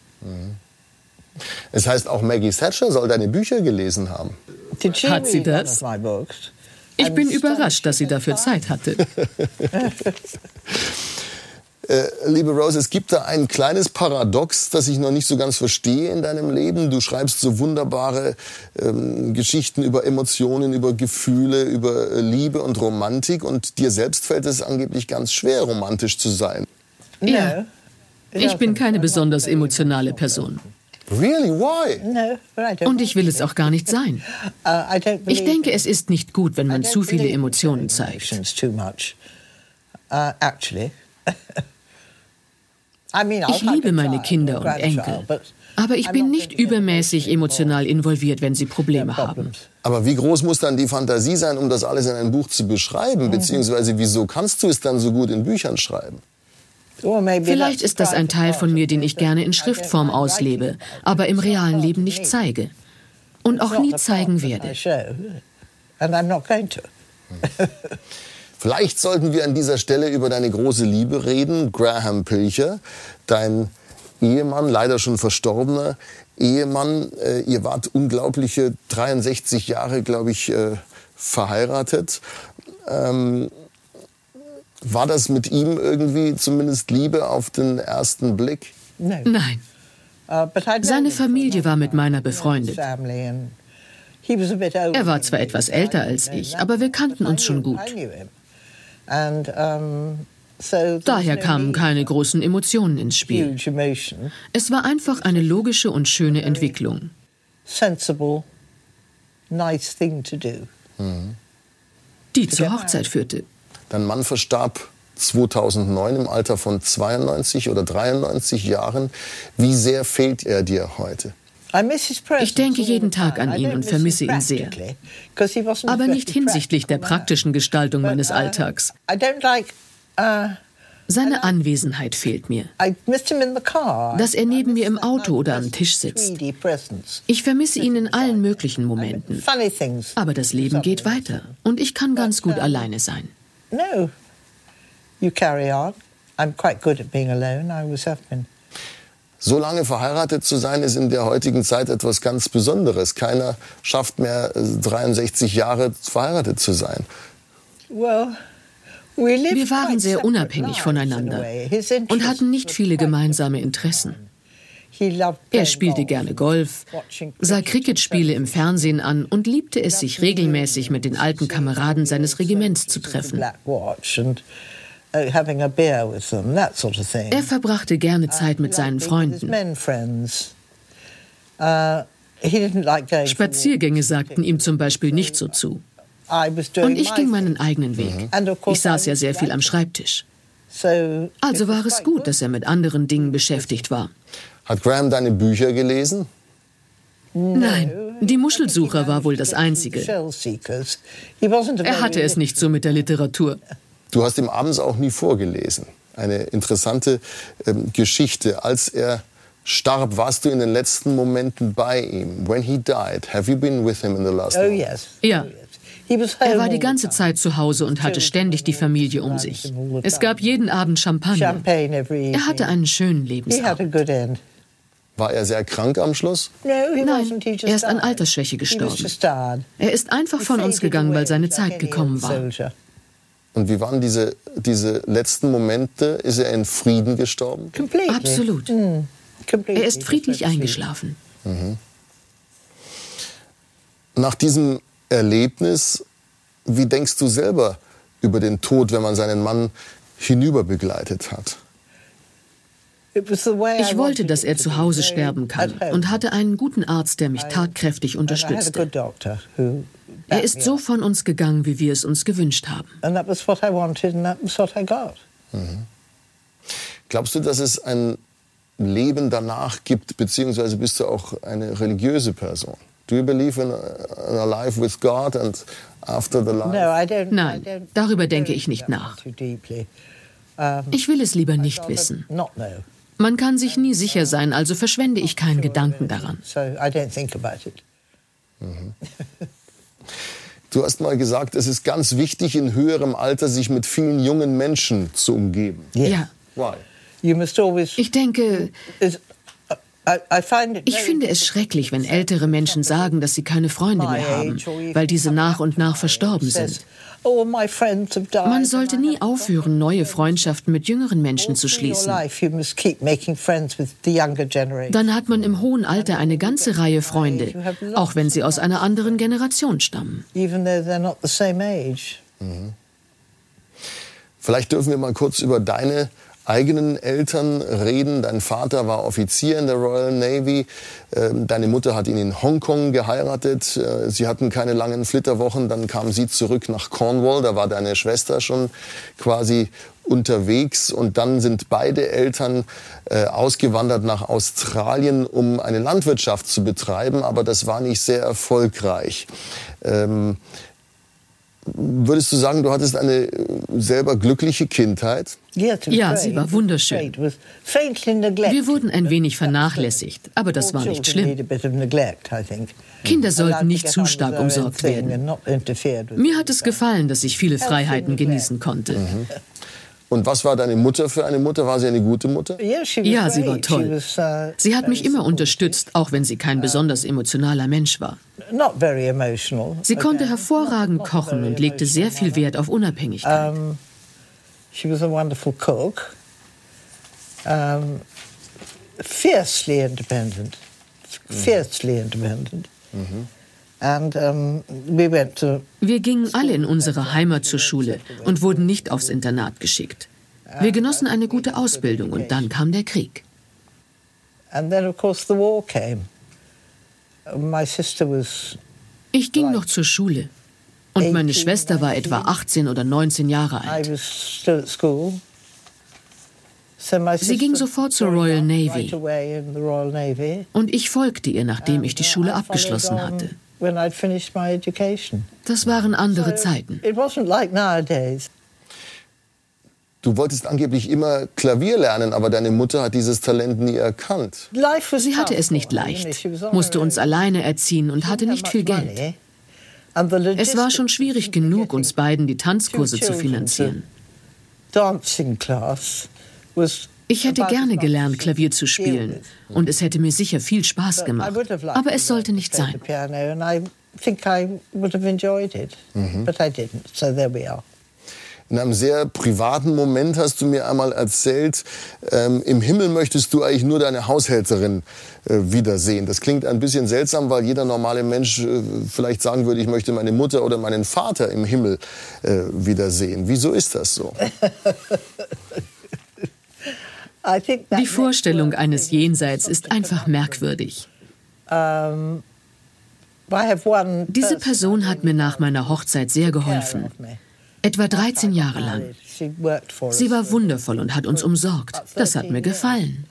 [SPEAKER 2] Es heißt, auch Maggie Thatcher soll deine Bücher gelesen haben.
[SPEAKER 4] Hat sie das? Ich bin überrascht, dass sie dafür Zeit hatte.
[SPEAKER 2] Liebe Rose, es gibt da ein kleines Paradox, das ich noch nicht so ganz verstehe in deinem Leben. Du schreibst so wunderbare Geschichten über Emotionen, über Gefühle, über Liebe und Romantik. Und dir selbst fällt es angeblich ganz schwer, romantisch zu sein.
[SPEAKER 4] Ja, ich bin keine besonders emotionale Person.
[SPEAKER 2] Really? Why?
[SPEAKER 4] Und ich will es auch gar nicht sein. Ich denke, es ist nicht gut, wenn man zu viele Emotionen zeigt. Ich liebe meine Kinder und Enkel, aber ich bin nicht übermäßig emotional involviert, wenn sie Probleme haben.
[SPEAKER 2] Aber wie groß muss dann die Fantasie sein, um das alles in ein Buch zu beschreiben? Beziehungsweise wieso kannst du es dann so gut in Büchern schreiben?
[SPEAKER 4] Vielleicht ist das ein Teil von mir, den ich gerne in Schriftform auslebe, aber im realen Leben nicht zeige. Und auch nie zeigen werde.
[SPEAKER 2] Vielleicht sollten wir an dieser Stelle über deine große Liebe reden, Graham Pilcher, dein Ehemann, leider schon verstorbener Ehemann. Ihr wart unglaubliche 63 Jahre, glaube ich, verheiratet. War das mit ihm irgendwie zumindest Liebe auf den ersten Blick?
[SPEAKER 4] Nein. Seine Familie war mit meiner befreundet. Er war zwar etwas älter als ich, aber wir kannten uns schon gut. Daher kamen keine großen Emotionen ins Spiel. Es war einfach eine logische und schöne Entwicklung. Die zur Hochzeit führte.
[SPEAKER 2] Dein Mann verstarb 2009 im Alter von 92 oder 93 Jahren. Wie sehr fehlt er dir heute?
[SPEAKER 4] Ich denke jeden Tag an ihn und vermisse ihn sehr. Aber nicht hinsichtlich der praktischen Gestaltung meines Alltags. Seine Anwesenheit fehlt mir. Dass er neben mir im Auto oder am Tisch sitzt. Ich vermisse ihn in allen möglichen Momenten. Aber das Leben geht weiter und ich kann ganz gut alleine sein.
[SPEAKER 5] No, you carry on. I'm quite good at being alone. I always have been.
[SPEAKER 2] So lange verheiratet zu sein, ist in der heutigen Zeit etwas ganz Besonderes. Keiner schafft mehr 63 Jahre verheiratet zu sein.
[SPEAKER 5] Well,
[SPEAKER 4] wir waren sehr unabhängig voneinander und hatten nicht viele gemeinsame Interessen. Er spielte gerne Golf, sah Cricketspiele im Fernsehen an und liebte es, sich regelmäßig mit den alten Kameraden seines Regiments zu treffen. Er verbrachte gerne Zeit mit seinen Freunden. Spaziergänge sagten ihm zum Beispiel nicht so zu. Und ich ging meinen eigenen Weg. Ich saß ja sehr viel am Schreibtisch. Also war es gut, dass er mit anderen Dingen beschäftigt war.
[SPEAKER 2] Hat Graham deine Bücher gelesen?
[SPEAKER 4] Nein, die Muschelsucher war wohl das Einzige. Er hatte es nicht so mit der Literatur.
[SPEAKER 2] Du hast ihm abends auch nie vorgelesen. Eine interessante Geschichte. Als er starb, warst du in den letzten Momenten bei ihm? When he died, have you been with him in the last moment?
[SPEAKER 5] Yes.
[SPEAKER 4] Ja. Er war die ganze Zeit zu Hause und hatte ständig die Familie um sich. Es gab jeden Abend Champagner. Er hatte einen schönen Lebensabend.
[SPEAKER 2] War er sehr krank am Schluss?
[SPEAKER 4] Nein, er ist an Altersschwäche gestorben. Er ist einfach von uns gegangen, weil seine Zeit gekommen war.
[SPEAKER 2] Und wie waren diese letzten Momente? Ist er in Frieden gestorben?
[SPEAKER 4] Absolut. Er ist friedlich eingeschlafen.
[SPEAKER 2] Nach diesem Erlebnis, wie denkst du selber über den Tod, wenn man seinen Mann hinüber begleitet hat?
[SPEAKER 4] Ich wollte, dass er zu Hause sterben kann und hatte einen guten Arzt, der mich tatkräftig unterstützte. Er ist so von uns gegangen, wie wir es uns gewünscht haben.
[SPEAKER 2] Glaubst du, dass es ein Leben danach gibt, beziehungsweise bist du auch eine religiöse Person? Do you believe in a life with God and after the life?
[SPEAKER 4] Nein, darüber denke ich nicht nach. Ich will es lieber nicht wissen. Man kann sich nie sicher sein, also verschwende ich keinen Gedanken daran.
[SPEAKER 2] Du hast mal gesagt, es ist ganz wichtig, in höherem Alter sich mit vielen jungen Menschen zu umgeben.
[SPEAKER 4] Ja.
[SPEAKER 2] Why?
[SPEAKER 4] Ich denke, ich finde es schrecklich, wenn ältere Menschen sagen, dass sie keine Freunde mehr haben, weil diese nach und nach verstorben sind. Man sollte nie aufhören, neue Freundschaften mit jüngeren Menschen zu schließen. Dann hat man im hohen Alter eine ganze Reihe Freunde, auch wenn sie aus einer anderen Generation stammen.
[SPEAKER 2] Vielleicht dürfen wir mal kurz über deine eigenen Eltern reden. Dein Vater war Offizier in der Royal Navy. Deine Mutter hat ihn in Hongkong geheiratet. Sie hatten keine langen Flitterwochen. Dann kam sie zurück nach Cornwall. Da war deine Schwester schon quasi unterwegs. Und dann sind beide Eltern ausgewandert nach Australien, um eine Landwirtschaft zu betreiben. Aber das war nicht sehr erfolgreich. Würdest du sagen, du hattest eine selber glückliche Kindheit?
[SPEAKER 4] Ja, sie war wunderschön. Wir wurden ein wenig vernachlässigt, aber das war nicht schlimm. Kinder sollten nicht zu stark umsorgt werden. Mir hat es gefallen, dass ich viele Freiheiten genießen konnte.
[SPEAKER 2] Und was war deine Mutter für eine Mutter? War sie eine gute Mutter?
[SPEAKER 4] Ja, sie war toll. Sie hat mich immer unterstützt, auch wenn sie kein besonders emotionaler Mensch war. Sie konnte hervorragend kochen und legte sehr viel Wert auf Unabhängigkeit.
[SPEAKER 5] She was a wonderful cook. Fiercely independent. And,
[SPEAKER 4] wir gingen alle in unsere Heimat zur Schule und wurden nicht aufs Internat geschickt. Wir genossen eine gute Ausbildung und dann kam der Krieg. Ich ging noch zur Schule und meine Schwester war etwa 18 oder 19 Jahre alt. Sie ging sofort zur Royal Navy und ich folgte ihr, nachdem ich die Schule abgeschlossen hatte. Das waren andere Zeiten.
[SPEAKER 2] Du wolltest angeblich immer Klavier lernen, aber deine Mutter hat dieses Talent nie erkannt.
[SPEAKER 4] Sie hatte es nicht leicht, musste uns alleine erziehen und hatte nicht viel Geld. Es war schon schwierig genug, uns beiden die Tanzkurse zu finanzieren. Ich hätte gerne gelernt, Klavier zu spielen. Und es hätte mir sicher viel Spaß gemacht. Aber es sollte nicht sein.
[SPEAKER 2] In einem sehr privaten Moment hast du mir einmal erzählt, im Himmel möchtest du eigentlich nur deine Haushälterin wiedersehen. Das klingt ein bisschen seltsam, weil jeder normale Mensch vielleicht sagen würde, ich möchte meine Mutter oder meinen Vater im Himmel wiedersehen. Wieso ist das so?
[SPEAKER 4] Die Vorstellung eines Jenseits ist einfach merkwürdig. Diese Person hat mir nach meiner Hochzeit sehr geholfen. Etwa 13 Jahre lang. Sie war wundervoll und hat uns umsorgt. Das hat mir gefallen.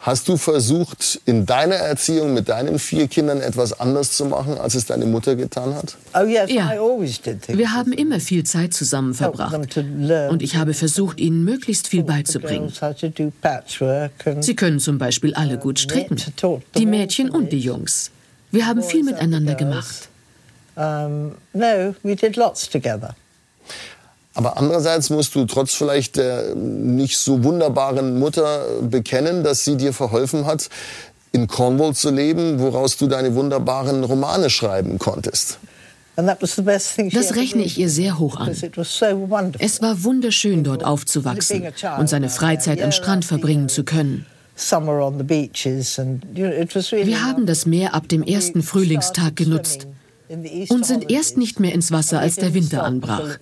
[SPEAKER 2] Hast du versucht, in deiner Erziehung mit deinen 4 Kindern etwas anders zu machen, als es deine Mutter getan hat?
[SPEAKER 4] Ja, wir haben immer viel Zeit zusammen verbracht. Und ich habe versucht, ihnen möglichst viel beizubringen. Sie können zum Beispiel alle gut stricken. Die Mädchen und die Jungs. Wir haben viel miteinander gemacht.
[SPEAKER 2] Aber andererseits musst du trotz vielleicht der nicht so wunderbaren Mutter bekennen, dass sie dir verholfen hat, in Cornwall zu leben, woraus du deine wunderbaren Romane schreiben konntest.
[SPEAKER 4] Das rechne ich ihr sehr hoch an. Es war wunderschön, dort aufzuwachsen und seine Freizeit am Strand verbringen zu können. Wir haben das Meer ab dem ersten Frühlingstag genutzt und sind erst nicht mehr ins Wasser, als der Winter anbrach.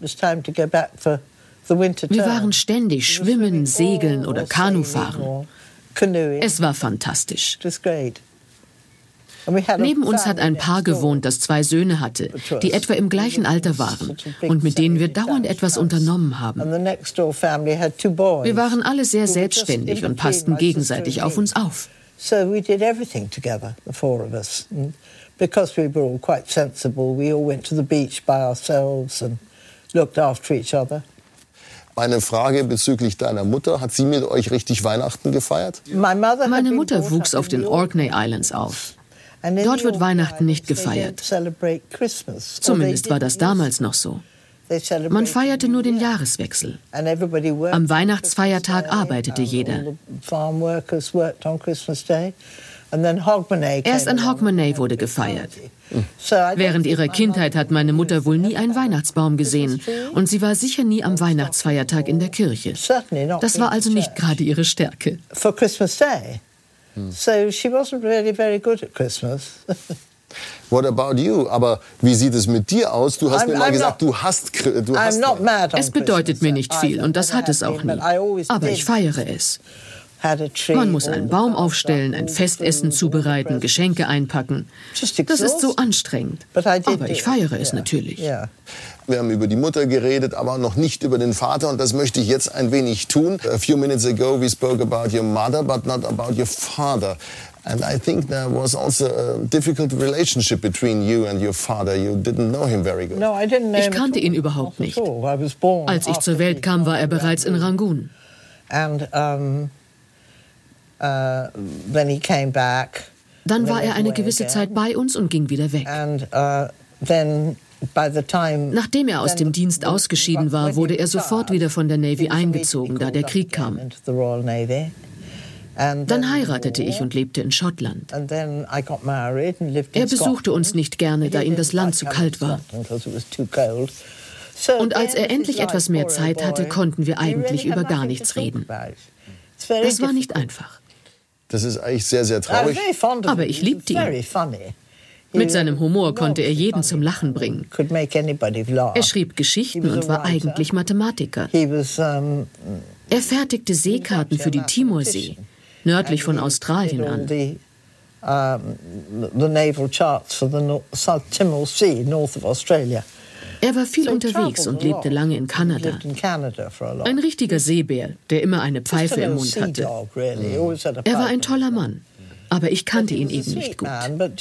[SPEAKER 4] Wir waren ständig schwimmen, segeln oder Kanu fahren. Es war fantastisch. Neben uns hat ein Paar gewohnt, das 2 Söhne hatte, die etwa im gleichen Alter waren und mit denen wir dauernd etwas unternommen haben. Wir waren alle sehr selbstständig und passten gegenseitig auf uns auf. Because we were all quite sensible, we all went to the beach by ourselves and looked after each other.
[SPEAKER 2] Eine Frage bezüglich deiner Mutter. Hat sie mit euch richtig Weihnachten gefeiert?
[SPEAKER 4] Meine Mutter wuchs auf den Orkney Islands auf. Dort wird Weihnachten nicht gefeiert. Zumindest war das damals noch so. Man feierte nur den Jahreswechsel. Am Weihnachtsfeiertag arbeitete jeder. Erst an Hogmanay wurde gefeiert. Während ihrer Kindheit hat meine Mutter wohl nie einen Weihnachtsbaum gesehen und sie war sicher nie am Weihnachtsfeiertag in der Kirche. Das war also nicht gerade ihre Stärke.
[SPEAKER 2] What about you? Aber wie sieht es mit dir aus? Du hast mir mal gesagt, du hast.
[SPEAKER 4] Es bedeutet mir nicht viel und das hat es auch nie. Aber ich feiere es. Man muss einen Baum aufstellen, ein Festessen zubereiten, Geschenke einpacken. Das ist so anstrengend. Aber ich feiere es natürlich.
[SPEAKER 2] Wir haben über die Mutter geredet, aber noch nicht über den Vater. Und das möchte ich jetzt ein wenig tun. A few minutes ago we spoke about your mother, but not about your father. And I think there was also a difficult relationship between you and your father. You didn't know him very good.
[SPEAKER 4] Ich kannte ihn überhaupt nicht. Als ich zur Welt kam, war er bereits in Rangoon. Dann war er eine gewisse Zeit bei uns und ging wieder weg. Nachdem er aus dem Dienst ausgeschieden war, wurde er sofort wieder von der Navy eingezogen, da der Krieg kam. Dann heiratete ich und lebte in Schottland. Er besuchte uns nicht gerne, da ihm das Land zu kalt war. Und als er endlich etwas mehr Zeit hatte, konnten wir eigentlich über gar nichts reden. Das war nicht einfach.
[SPEAKER 2] Das ist eigentlich sehr, sehr traurig.
[SPEAKER 4] Aber ich liebte ihn. Mit seinem Humor konnte er jeden zum Lachen bringen. Er schrieb Geschichten und war eigentlich Mathematiker. Er fertigte Seekarten für die Timorsee, nördlich von Australien an. Er war viel unterwegs und lebte lange in Kanada. Ein richtiger Seebär, der immer eine Pfeife im Mund hatte. Er war ein toller Mann, aber ich kannte ihn eben nicht gut.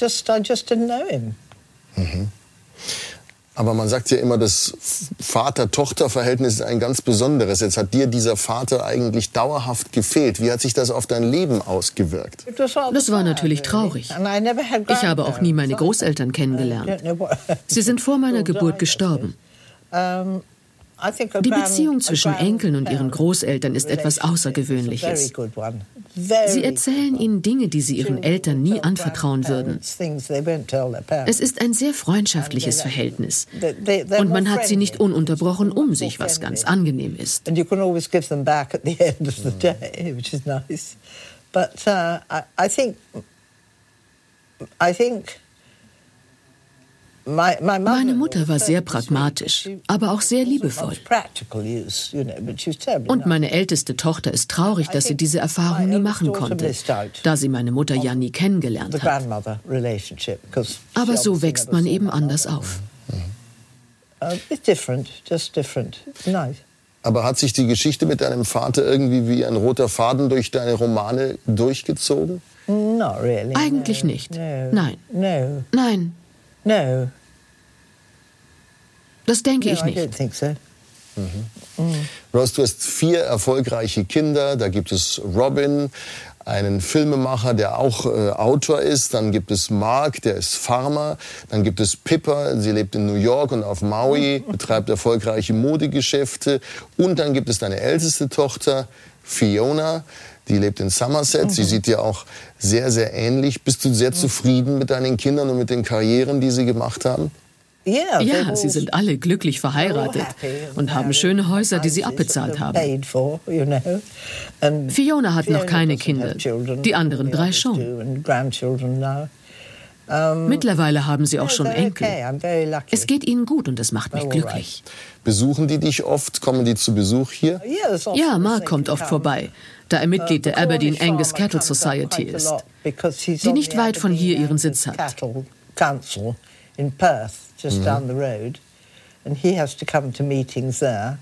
[SPEAKER 2] Aber man sagt ja immer, das Vater-Tochter-Verhältnis ist ein ganz besonderes. Jetzt hat dir dieser Vater eigentlich dauerhaft gefehlt. Wie hat sich das auf dein Leben ausgewirkt?
[SPEAKER 4] Das war natürlich traurig. Ich habe auch nie meine Großeltern kennengelernt. Sie sind vor meiner Geburt gestorben. Die Beziehung zwischen Enkeln und ihren Großeltern ist etwas Außergewöhnliches. Sie erzählen ihnen Dinge, die sie ihren Eltern nie anvertrauen würden. Es ist ein sehr freundschaftliches Verhältnis. Und man hat sie nicht ununterbrochen um sich, was ganz angenehm ist. Meine Mutter war sehr pragmatisch, aber auch sehr liebevoll. Und meine älteste Tochter ist traurig, dass sie diese Erfahrung nie machen konnte, da sie meine Mutter ja nie kennengelernt hat. Aber so wächst man eben anders auf.
[SPEAKER 2] Aber hat sich die Geschichte mit deinem Vater irgendwie wie ein roter Faden durch deine Romane durchgezogen?
[SPEAKER 5] Not really.
[SPEAKER 4] Eigentlich nicht.
[SPEAKER 5] No.
[SPEAKER 4] Nein.
[SPEAKER 5] No.
[SPEAKER 4] Nein.
[SPEAKER 5] No.
[SPEAKER 4] Das denke ich
[SPEAKER 5] I don't
[SPEAKER 4] nicht.
[SPEAKER 5] think so.
[SPEAKER 2] Rose, du hast 4 erfolgreiche Kinder. Da gibt es Robin, einen Filmemacher, der auch Autor ist. Dann gibt es Mark, der ist Farmer. Dann gibt es Pippa, sie lebt in New York und auf Maui, betreibt erfolgreiche Modegeschäfte. Und dann gibt es deine älteste Tochter, Fiona, die lebt in Somerset. Sie sieht dir auch sehr, sehr ähnlich. Bist du sehr zufrieden mit deinen Kindern und mit den Karrieren, die sie gemacht haben?
[SPEAKER 4] Ja, sie sind alle glücklich verheiratet und haben schöne Häuser, die sie abbezahlt haben. Fiona hat noch keine Kinder, die anderen 3 schon. Mittlerweile haben sie auch schon Enkel. Es geht ihnen gut und das macht mich glücklich.
[SPEAKER 2] Besuchen die dich oft? Kommen die zu Besuch hier?
[SPEAKER 4] Ja, Mark kommt oft vorbei, da er Mitglied der Aberdeen Angus Cattle Society ist, die nicht weit von hier ihren Sitz hat.
[SPEAKER 5] In Perth, just down the road, and he has to come to meetings there.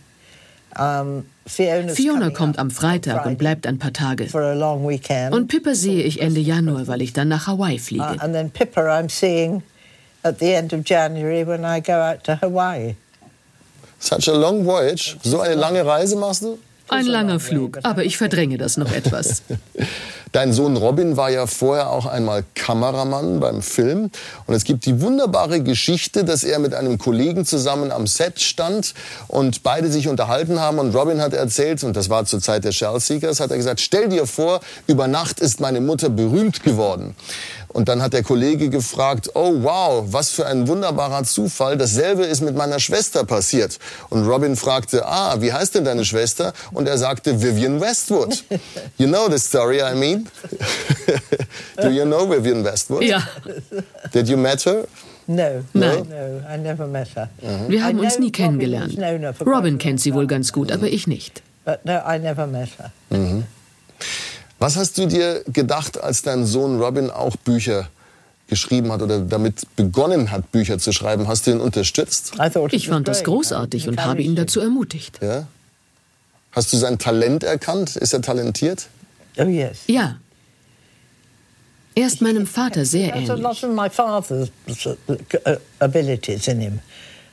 [SPEAKER 4] Fiona kommt am Freitag und bleibt ein paar Tage. Und Pippa sehe ich Ende Januar, weil ich dann nach Hawaii fliege.
[SPEAKER 5] And then Pippa I'm seeing at the end of January when I go out to Hawaii.
[SPEAKER 2] Such a long voyage. So eine lange Reise machst du?
[SPEAKER 4] Ein langer Flug, aber ich verdränge das noch etwas.
[SPEAKER 2] Dein Sohn Robin war ja vorher auch einmal Kameramann beim Film. Und es gibt die wunderbare Geschichte, dass er mit einem Kollegen zusammen am Set stand und beide sich unterhalten haben. Und Robin hat erzählt, und das war zur Zeit der Shell Seekers, hat er gesagt, stell dir vor, über Nacht ist meine Mutter berühmt geworden. Und dann hat der Kollege gefragt, oh wow, was für ein wunderbarer Zufall, dasselbe ist mit meiner Schwester passiert. Und Robin fragte, wie heißt denn deine Schwester? Und er sagte, Vivienne Westwood. You know the story I mean? Do you know Vivienne Westwood?
[SPEAKER 4] Ja.
[SPEAKER 5] Did
[SPEAKER 2] you met her?
[SPEAKER 5] No.
[SPEAKER 4] Nein.
[SPEAKER 5] No, I never met her.
[SPEAKER 4] Wir haben uns nie kennengelernt. Robin kennt sie wohl ganz gut, aber ich nicht.
[SPEAKER 5] But no, I never met her.
[SPEAKER 2] Was hast du dir gedacht, als dein Sohn Robin auch Bücher geschrieben hat oder damit begonnen hat, Bücher zu schreiben? Hast du ihn unterstützt?
[SPEAKER 4] Ich fand das großartig und habe ihn dazu ermutigt.
[SPEAKER 2] Ja? Hast du sein Talent erkannt? Ist er talentiert?
[SPEAKER 5] Oh yes.
[SPEAKER 4] Ja. Er ist meinem Vater sehr ähnlich.
[SPEAKER 5] There's a lot of my father's abilities in him.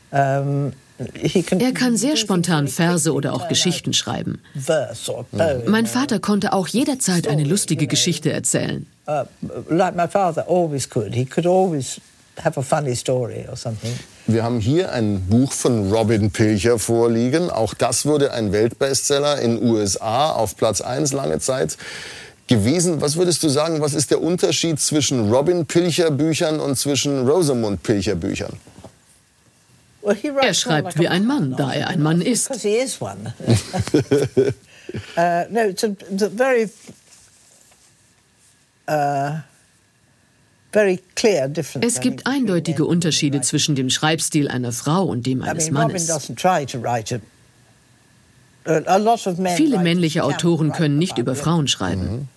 [SPEAKER 4] Er kann sehr spontan Verse oder auch Geschichten schreiben. Mein Vater konnte auch jederzeit eine lustige Geschichte erzählen.
[SPEAKER 5] Like my father always could. He could always have a funny story or something.
[SPEAKER 2] Wir haben hier ein Buch von Robin Pilcher vorliegen. Auch das wurde ein Weltbestseller in den USA auf Platz 1 lange Zeit gewesen. Was würdest du sagen, was ist der Unterschied zwischen Robin Pilcher Büchern und zwischen Rosamund Pilcher Büchern?
[SPEAKER 4] Er schreibt wie ein Mann, da er ein Mann ist.
[SPEAKER 5] Because he is one. No, it's a very clear difference.
[SPEAKER 4] Es gibt eindeutige Unterschiede zwischen dem Schreibstil einer Frau und dem eines Mannes. Viele männliche Autoren können nicht über Frauen schreiben.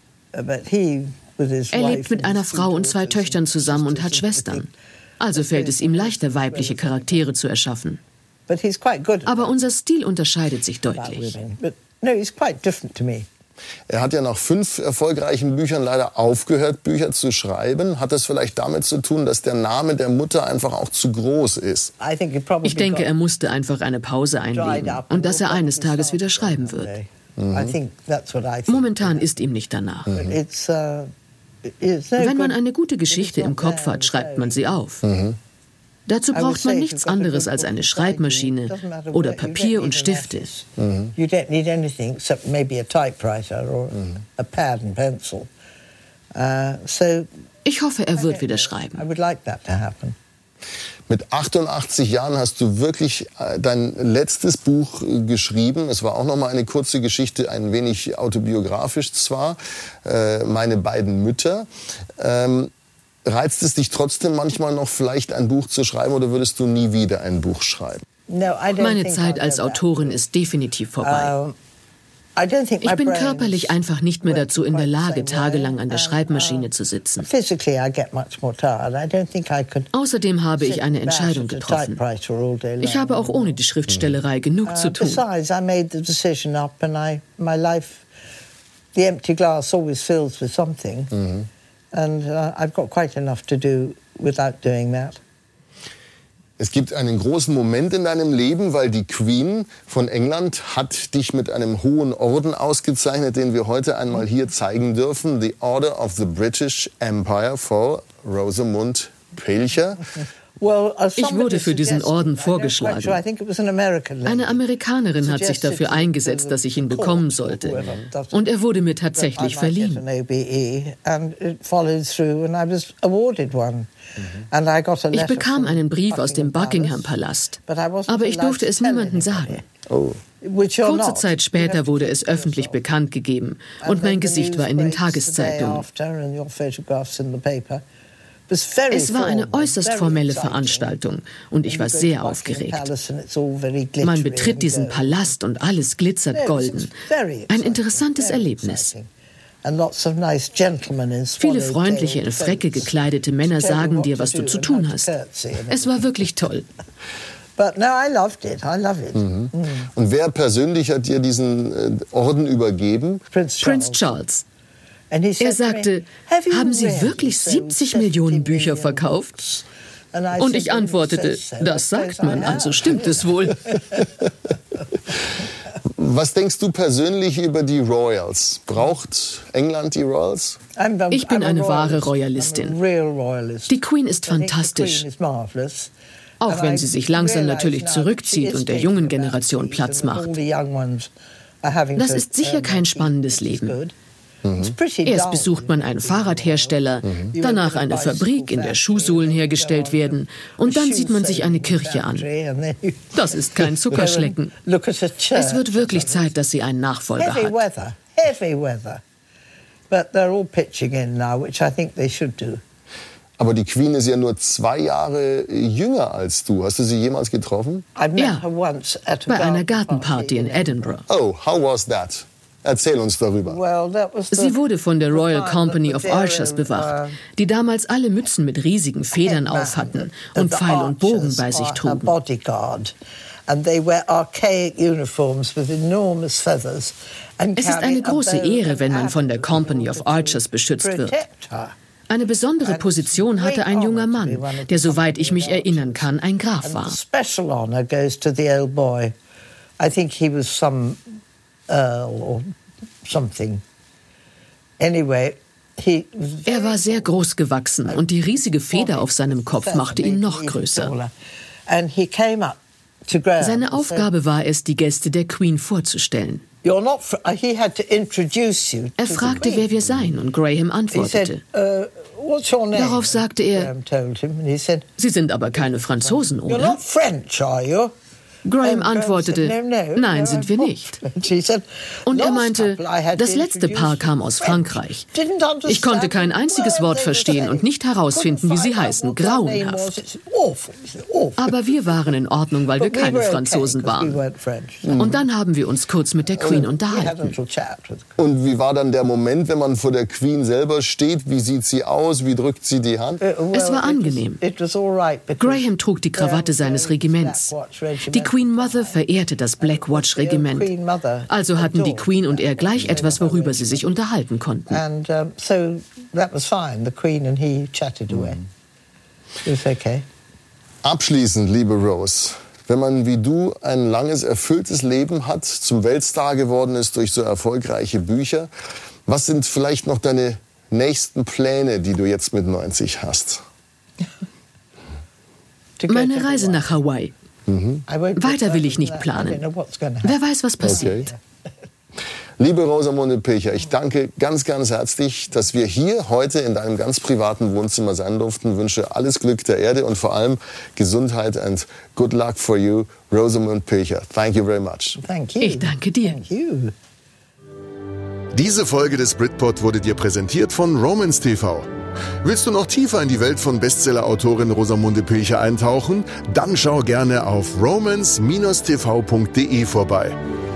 [SPEAKER 4] Er lebt mit einer Frau und 2 Töchtern zusammen und hat Schwestern. Also fällt es ihm leichter, weibliche Charaktere zu erschaffen. Aber unser Stil unterscheidet sich deutlich.
[SPEAKER 2] Er hat ja nach 5 erfolgreichen Büchern leider aufgehört, Bücher zu schreiben. Hat das vielleicht damit zu tun, dass der Name der Mutter einfach auch zu groß ist?
[SPEAKER 4] Ich denke, er musste einfach eine Pause einlegen und dass er eines Tages wieder schreiben wird. Momentan ist ihm nicht danach. Wenn man eine gute Geschichte im Kopf hat, schreibt man sie auf. Dazu braucht man nichts anderes als eine Schreibmaschine oder Papier und Stifte.
[SPEAKER 5] You don't need anything except maybe a typewriter or a pad and pencil.
[SPEAKER 4] Ich hoffe, er wird wieder schreiben.
[SPEAKER 5] I would like that to happen.
[SPEAKER 2] Mit 88 Jahren hast du wirklich dein letztes Buch geschrieben. Es war auch noch mal eine kurze Geschichte, ein wenig autobiografisch zwar, Meine beiden Mütter. Reizt es dich trotzdem manchmal noch, vielleicht ein Buch zu schreiben, oder würdest du nie wieder ein Buch schreiben?
[SPEAKER 4] Meine Zeit als Autorin ist definitiv vorbei. Ich bin körperlich einfach nicht mehr dazu in der Lage, tagelang an der Schreibmaschine zu sitzen. Außerdem habe ich eine Entscheidung getroffen. Ich habe auch ohne die Schriftstellerei genug zu tun.
[SPEAKER 5] The empty glass always fills with something, and I've got quite enough to do without doing that.
[SPEAKER 2] Es gibt einen großen Moment in deinem Leben, weil die Queen von England hat dich mit einem hohen Orden ausgezeichnet, den wir heute einmal hier zeigen dürfen. The Order of the British Empire for Rosamund Pilcher.
[SPEAKER 4] Ich wurde für diesen Orden vorgeschlagen. Eine Amerikanerin hat sich dafür eingesetzt, dass ich ihn bekommen sollte. Und er wurde mir tatsächlich verliehen. Ich bekam einen Brief aus dem Buckingham-Palast, aber ich durfte es niemandem sagen. Kurze Zeit später wurde es öffentlich bekannt gegeben und mein Gesicht war in den Tageszeitungen. Es war eine äußerst formelle Veranstaltung und ich war sehr aufgeregt. Man betritt diesen Palast und alles glitzert golden. Ein interessantes Erlebnis. Viele freundliche, in Fräcke gekleidete Männer sagen dir, was du zu tun hast. Es war wirklich toll.
[SPEAKER 2] Und wer persönlich hat dir diesen Orden übergeben?
[SPEAKER 4] Prinz Charles. Er sagte, haben Sie wirklich 70 Millionen Bücher verkauft? Und ich antwortete, das sagt man, also stimmt es wohl.
[SPEAKER 2] Was denkst du persönlich über die Royals? Braucht England die Royals?
[SPEAKER 4] Ich bin eine wahre Royalistin. Die Queen ist fantastisch. Auch wenn sie sich langsam natürlich zurückzieht und der jungen Generation Platz macht. Das ist sicher kein spannendes Leben. Erst besucht man einen Fahrradhersteller, danach eine Fabrik, in der Schuhsohlen hergestellt werden, und dann sieht man sich eine Kirche an. Das ist kein Zuckerschlecken. Es wird wirklich Zeit, dass sie einen Nachfolger hat.
[SPEAKER 2] Aber die Queen ist ja nur 2 Jahre jünger als du. Hast du sie jemals getroffen?
[SPEAKER 4] Ja, bei einer Gartenparty in Edinburgh.
[SPEAKER 2] Oh, how was that? Erzähl uns darüber.
[SPEAKER 4] Sie wurde von der Royal Company of Archers bewacht, die damals alle Mützen mit riesigen Federn auf hatten und Pfeil und Bogen bei sich trugen. Es ist eine große Ehre, wenn man von der Company of Archers beschützt wird. Eine besondere Position hatte ein junger Mann, der, soweit ich mich erinnern kann, ein Graf war. Earl or something. Anyway, er war sehr groß gewachsen und die riesige Feder auf seinem Kopf machte ihn noch größer. Seine Aufgabe war es, die Gäste der Queen vorzustellen. Er fragte, wer wir seien, und Graham antwortete. Darauf sagte er, Sie sind aber keine Franzosen, oder? Graham antwortete, nein, sind wir nicht. Und er meinte, das letzte Paar kam aus Frankreich. Ich konnte kein einziges Wort verstehen und nicht herausfinden, wie sie heißen. Grauenhaft. Aber wir waren in Ordnung, weil wir keine Franzosen waren. Und dann haben wir uns kurz mit der Queen unterhalten.
[SPEAKER 2] Und wie war dann der Moment, wenn man vor der Queen selber steht? Wie sieht sie aus? Wie drückt sie die Hand?
[SPEAKER 4] Es war angenehm. Graham trug die Krawatte seines Regiments. Die Queen Mother verehrte das Black Watch Regiment. Also hatten die Queen und er gleich etwas, worüber sie sich unterhalten konnten.
[SPEAKER 2] Abschließend, liebe Rose, wenn man wie du ein langes, erfülltes Leben hat, zum Weltstar geworden ist durch so erfolgreiche Bücher, was sind vielleicht noch deine nächsten Pläne, die du jetzt mit 90 hast?
[SPEAKER 4] Meine Reise nach Hawaii. Weiter will ich nicht planen. Wer weiß, was passiert.
[SPEAKER 2] Okay. Liebe Rosamunde Pilcher, ich danke ganz, ganz herzlich, dass wir hier heute in deinem ganz privaten Wohnzimmer sein durften. Ich wünsche alles Glück der Erde und vor allem Gesundheit and good luck for you, Rosamunde Pilcher. Thank you very much.
[SPEAKER 5] Thank you.
[SPEAKER 4] Ich danke dir.
[SPEAKER 5] Thank you.
[SPEAKER 2] Diese Folge des Britpod wurde dir präsentiert von Romance TV. Willst du noch tiefer in die Welt von Bestseller-Autorin Rosamunde Pilcher eintauchen? Dann schau gerne auf romance-tv.de vorbei.